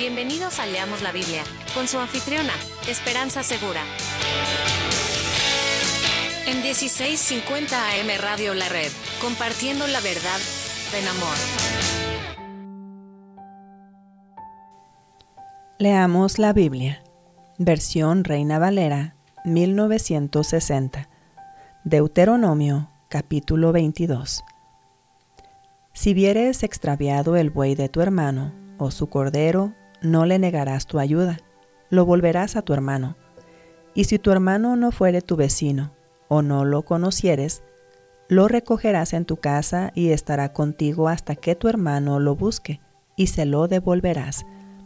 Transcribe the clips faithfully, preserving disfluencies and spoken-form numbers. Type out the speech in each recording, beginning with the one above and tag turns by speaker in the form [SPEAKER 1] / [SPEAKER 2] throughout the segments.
[SPEAKER 1] Bienvenidos a Leamos la Biblia, con su anfitriona, Esperanza Segura. En dieciséis cincuenta A M Radio La Red, compartiendo la verdad en amor.
[SPEAKER 2] Leamos la Biblia, versión Reina Valera, mil novecientos sesenta. Deuteronomio, capítulo veintidós. Si vieres extraviado el buey de tu hermano, o su cordero, no le negarás tu ayuda, lo volverás a tu hermano. Y si tu hermano no fuere tu vecino, o no lo conocieres, lo recogerás en tu casa y estará contigo hasta que tu hermano lo busque, y se lo devolverás.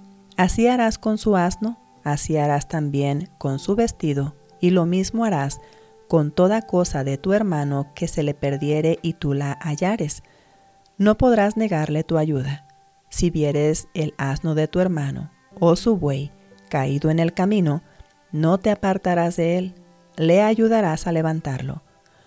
[SPEAKER 2] Así harás con su asno, así harás también con su vestido, y lo mismo harás con toda cosa de tu hermano que se le perdiere y tú la hallares. No podrás negarle tu ayuda. Si vieres el asno de tu hermano, o su buey, caído en el camino, no te apartarás de él, le ayudarás a levantarlo.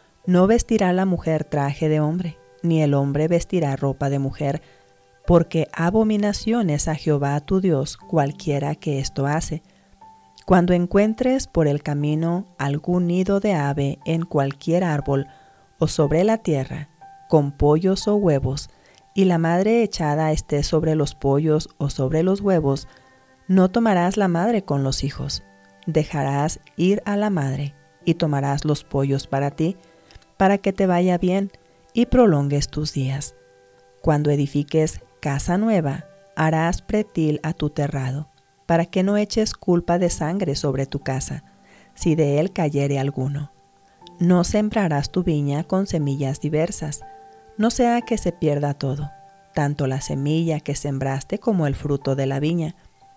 [SPEAKER 2] No vestirá la mujer traje de hombre, ni el hombre vestirá ropa de mujer, porque abominación es a Jehová tu Dios cualquiera que esto hace. Cuando encuentres por el camino algún nido de ave en cualquier árbol, o sobre la tierra, con pollos o huevos, y la madre echada esté sobre los pollos o sobre los huevos, no tomarás la madre con los hijos. Dejarás ir a la madre, y tomarás los pollos para ti, para que te vaya bien, y prolongues tus días. Cuando edifiques casa nueva, harás pretil a tu terrado, para que no eches culpa de sangre sobre tu casa, si de él cayere alguno. No sembrarás tu viña con semillas diversas, no sea que se pierda todo, tanto la semilla que sembraste como el fruto de la viña.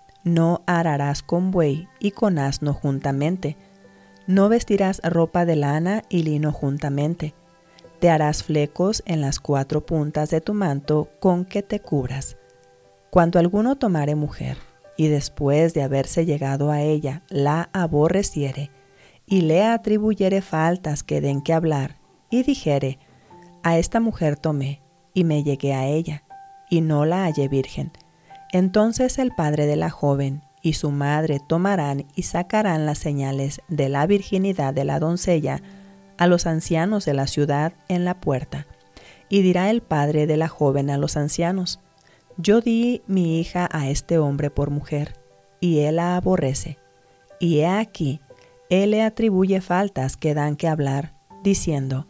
[SPEAKER 2] No ararás con buey y con asno juntamente. No vestirás ropa de lana y lino juntamente. Te harás flecos en las cuatro puntas de tu manto con que te cubras. Cuando alguno tomare mujer, y después de haberse llegado a ella, la aborreciere, y le atribuyere faltas que den que hablar, y dijere, a esta mujer tomé, y me llegué a ella, y no la hallé virgen. Entonces el padre de la joven y su madre tomarán y sacarán las señales de la virginidad de la doncella a los ancianos de la ciudad en la puerta. Y dirá el padre de la joven a los ancianos, yo di mi hija a este hombre por mujer, y él la aborrece. Y he aquí, él le atribuye faltas que dan que hablar, diciendo,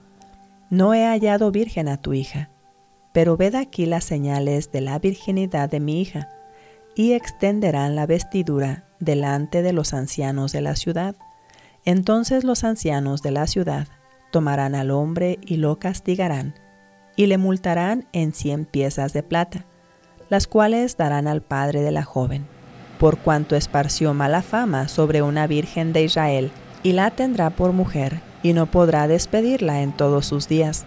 [SPEAKER 2] no he hallado virgen a tu hija, pero ved aquí las señales de la virginidad de mi hija, y extenderán la vestidura delante de los ancianos de la ciudad. Entonces los ancianos de la ciudad tomarán al hombre y lo castigarán, y le multarán en cien piezas de plata, las cuales darán al padre de la joven, por cuanto esparció mala fama sobre una virgen de Israel, y la tendrá por mujer, y no podrá despedirla en todos sus días.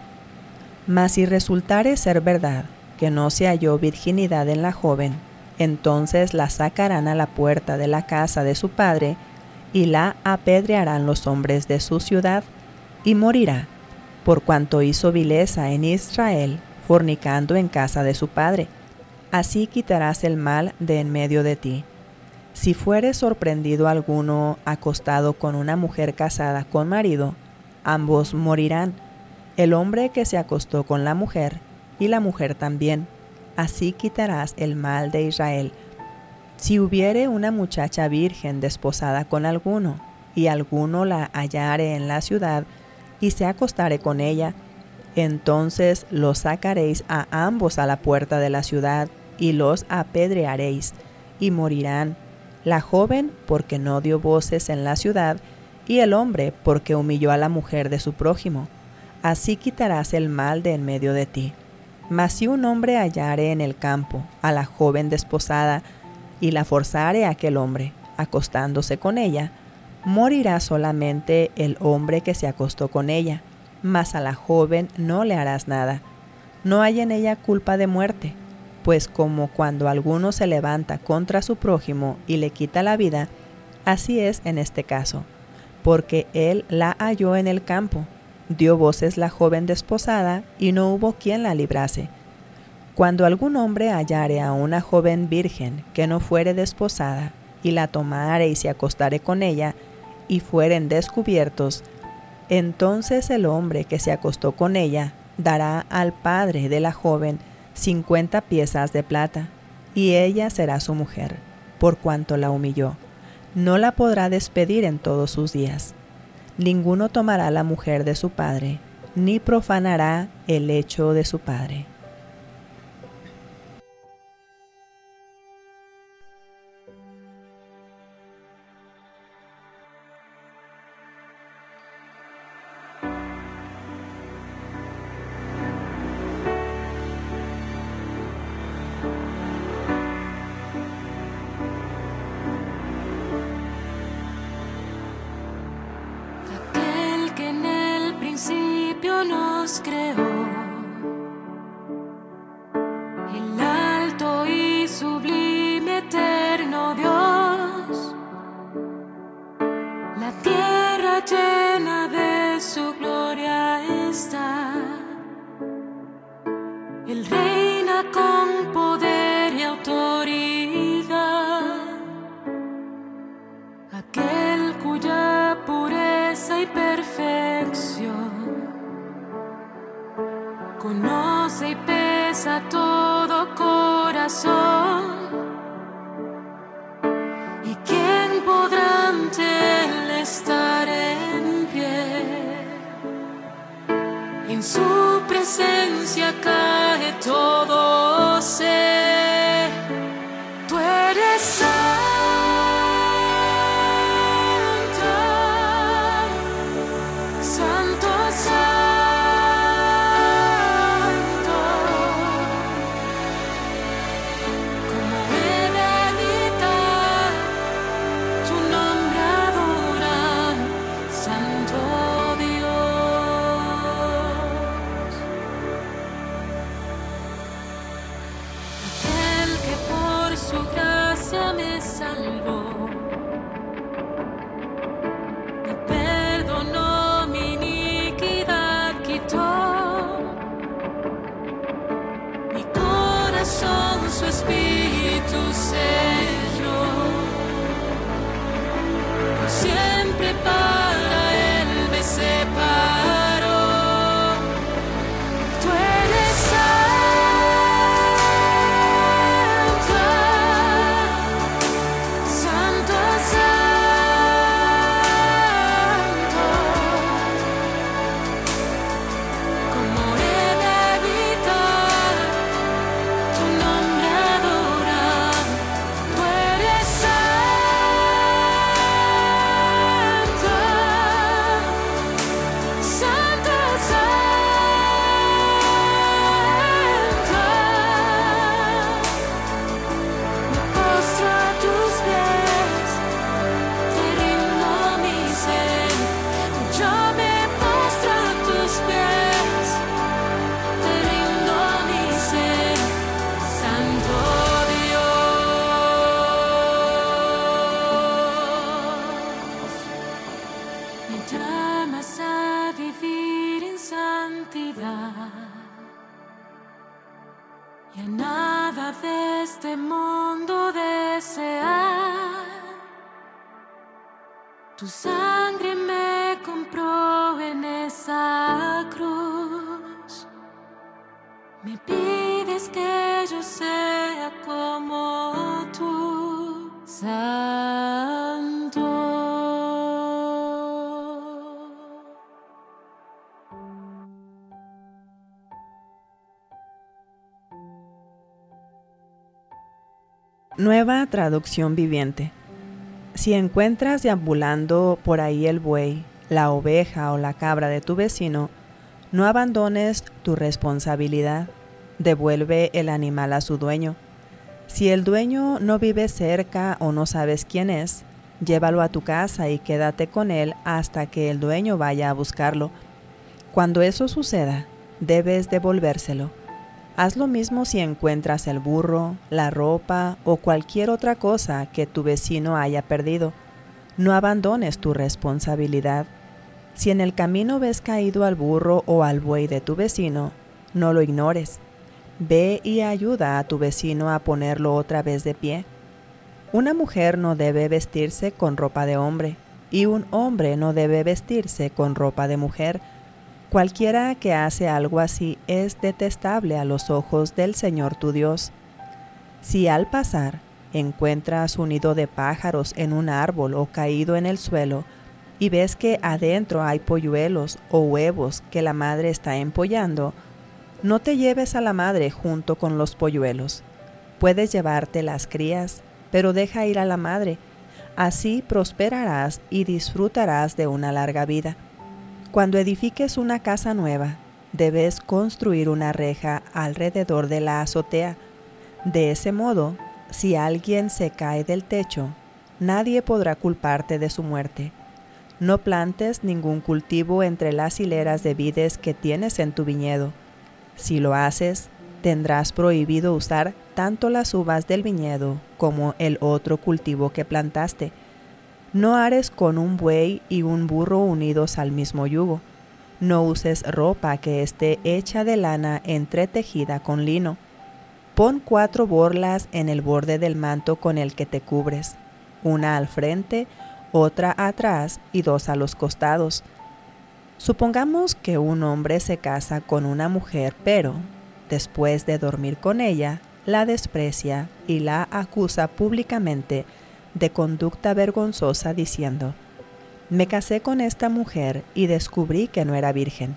[SPEAKER 2] Mas si resultare ser verdad que no se halló virginidad en la joven, entonces la sacarán a la puerta de la casa de su padre, y la apedrearán los hombres de su ciudad, y morirá, por cuanto hizo vileza en Israel, fornicando en casa de su padre. Así quitarás el mal de en medio de ti. Si fuere sorprendido alguno acostado con una mujer casada con marido, ambos morirán, el hombre que se acostó con la mujer, y la mujer también. Así quitarás el mal de Israel. Si hubiere una muchacha virgen desposada con alguno, y alguno la hallare en la ciudad, y se acostare con ella, entonces los sacaréis a ambos a la puerta de la ciudad, y los apedrearéis, y morirán, la joven porque no dio voces en la ciudad, y el hombre porque humilló a la mujer de su prójimo. Así quitarás el mal de en medio de ti. Mas si un hombre hallare en el campo a la joven desposada, y la forzare a aquel hombre, acostándose con ella, morirá solamente el hombre que se acostó con ella, mas a la joven no le harás nada. No hay en ella culpa de muerte, pues como cuando alguno se levanta contra su prójimo y le quita la vida, así es en este caso, porque él la halló en el campo, dio voces la joven desposada y no hubo quien la librase. Cuando algún hombre hallare a una joven virgen que no fuere desposada, y la tomare y se acostare con ella, y fueren descubiertos, entonces el hombre que se acostó con ella dará al padre de la joven cincuenta piezas de plata, y ella será su mujer, por cuanto la humilló. No la podrá despedir en todos sus días. Ninguno tomará la mujer de su padre, ni profanará el lecho de su padre.
[SPEAKER 3] Nos creó, el alto y sublime eterno Dios, la tierra llena de su gloria está. Él reina con poder y autoridad, aquel cuya pureza y perfección conoce y pesa todo corazón. ¿Y quién podrá ante él estar en pie? En su presencia cae todo ser. Tú eres santo, santo, santo. Su espíritu selló, por siempre para él me separó. Tú eres santo, santo, santo. Como he de evitar tu nombre adorar. Tú eres santo, santo, santo. Me postro a tus pies, te rindo mi ser. Yo me postro a tus pies, te rindo mi ser. Santo Dios, me llamas a vivir en santidad y a nada de este mundo desear. Tu sangre me compró en esa cruz. Me pides que yo sea como tú, santo.
[SPEAKER 2] Nueva traducción viviente. Si encuentras deambulando por ahí el buey, la oveja o la cabra de tu vecino, no abandones tu responsabilidad. Devuelve el animal a su dueño. Si el dueño no vive cerca o no sabes quién es, llévalo a tu casa y quédate con él hasta que el dueño vaya a buscarlo. Cuando eso suceda, debes devolvérselo. Haz lo mismo si encuentras el burro, la ropa o cualquier otra cosa que tu vecino haya perdido. No abandones tu responsabilidad. Si en el camino ves caído al burro o al buey de tu vecino, no lo ignores. Ve y ayuda a tu vecino a ponerlo otra vez de pie. Una mujer no debe vestirse con ropa de hombre, y un hombre no debe vestirse con ropa de mujer. Cualquiera que hace algo así es detestable a los ojos del Señor tu Dios. Si al pasar encuentras un nido de pájaros en un árbol o caído en el suelo, y ves que adentro hay polluelos o huevos que la madre está empollando, no te lleves a la madre junto con los polluelos. Puedes llevarte las crías, pero deja ir a la madre. Así prosperarás y disfrutarás de una larga vida. Cuando edifiques una casa nueva, debes construir una reja alrededor de la azotea. De ese modo, si alguien se cae del techo, nadie podrá culparte de su muerte. No plantes ningún cultivo entre las hileras de vides que tienes en tu viñedo. Si lo haces, tendrás prohibido usar tanto las uvas del viñedo como el otro cultivo que plantaste. No ares con un buey y un burro unidos al mismo yugo. No uses ropa que esté hecha de lana entretejida con lino. Pon cuatro borlas en el borde del manto con el que te cubres, una al frente, otra atrás y dos a los costados. Supongamos que un hombre se casa con una mujer, pero, después de dormir con ella, la desprecia y la acusa públicamente de conducta vergonzosa diciendo: «Me casé con esta mujer y descubrí que no era virgen».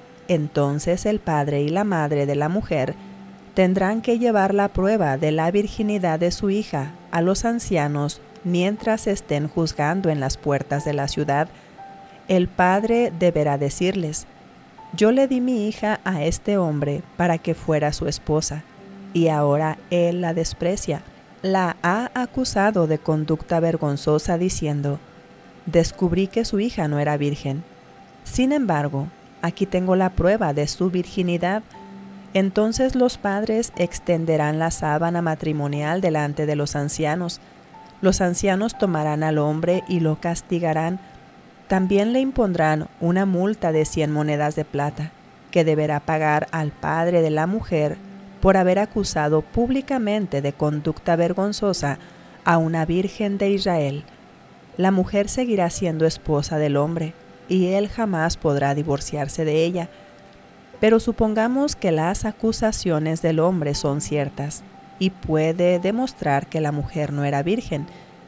[SPEAKER 2] Entonces el padre y la madre de la mujer tendrán que llevar la prueba de la virginidad de su hija a los ancianos mientras estén juzgando en las puertas de la ciudad. El padre deberá decirles: «Yo le di mi hija a este hombre para que fuera su esposa, y ahora él la desprecia». La ha acusado de conducta vergonzosa diciendo: «Descubrí que su hija no era virgen. Sin embargo, aquí tengo la prueba de su virginidad». Entonces los padres extenderán la sábana matrimonial delante de los ancianos. Los ancianos tomarán al hombre y lo castigarán. También le impondrán una multa de cien monedas de plata, que deberá pagar al padre de la mujer por haber acusado públicamente de conducta vergonzosa a una virgen de Israel. La mujer seguirá siendo esposa del hombre, y él jamás podrá divorciarse de ella. Pero supongamos que las acusaciones del hombre son ciertas, y puede demostrar que la mujer no era virgen.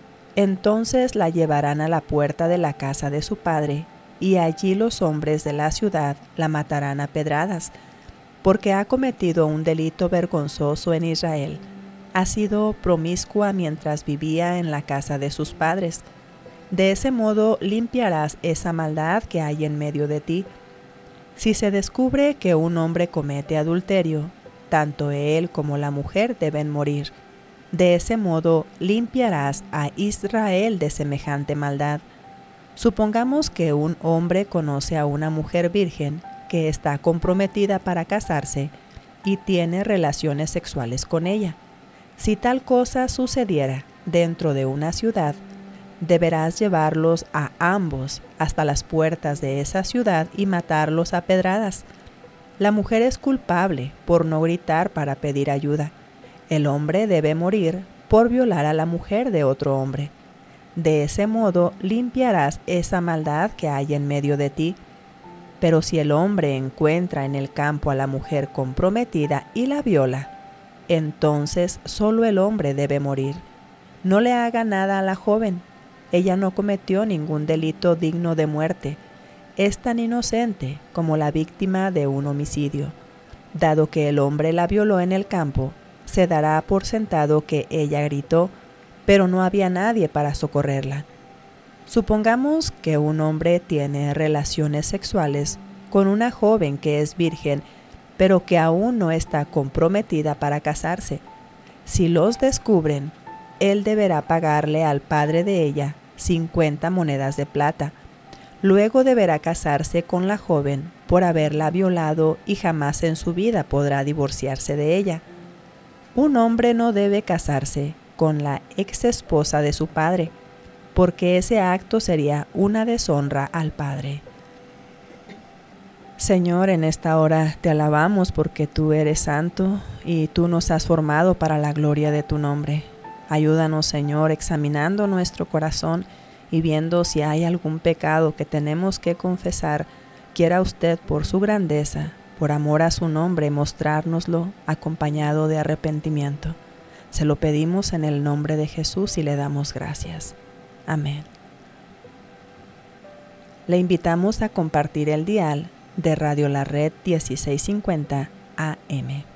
[SPEAKER 2] Entonces la llevarán a la puerta de la casa de su padre, y allí los hombres de la ciudad la matarán a pedradas, porque ha cometido un delito vergonzoso en Israel. Ha sido promiscua mientras vivía en la casa de sus padres. De ese modo limpiarás esa maldad que hay en medio de ti. Si se descubre que un hombre comete adulterio, tanto él como la mujer deben morir. De ese modo limpiarás a Israel de semejante maldad. Supongamos que un hombre conoce a una mujer virgen que está comprometida para casarse y tiene relaciones sexuales con ella. Si tal cosa sucediera dentro de una ciudad, deberás llevarlos a ambos hasta las puertas de esa ciudad y matarlos a pedradas. La mujer es culpable por no gritar para pedir ayuda. El hombre debe morir por violar a la mujer de otro hombre. De ese modo limpiarás esa maldad que hay en medio de ti. Pero si el hombre encuentra en el campo a la mujer comprometida y la viola, entonces solo el hombre debe morir. No le haga nada a la joven. Ella no cometió ningún delito digno de muerte. Es tan inocente como la víctima de un homicidio. Dado que el hombre la violó en el campo, se dará por sentado que ella gritó, pero no había nadie para socorrerla. Supongamos que un hombre tiene relaciones sexuales con una joven que es virgen, pero que aún no está comprometida para casarse. Si los descubren, él deberá pagarle al padre de ella cincuenta monedas de plata. Luego deberá casarse con la joven por haberla violado y jamás en su vida podrá divorciarse de ella. Un hombre no debe casarse con la ex esposa de su padre, porque ese acto sería una deshonra al padre. Señor, en esta hora te alabamos porque tú eres santo y tú nos has formado para la gloria de tu nombre. Ayúdanos, Señor, examinando nuestro corazón y viendo si hay algún pecado que tenemos que confesar. Quiera usted, por su grandeza, por amor a su nombre, mostrárnoslo acompañado de arrepentimiento. Se lo pedimos en el nombre de Jesús y le damos gracias. Amén. Le invitamos a compartir el dial de Radio La Red dieciséis cincuenta A M.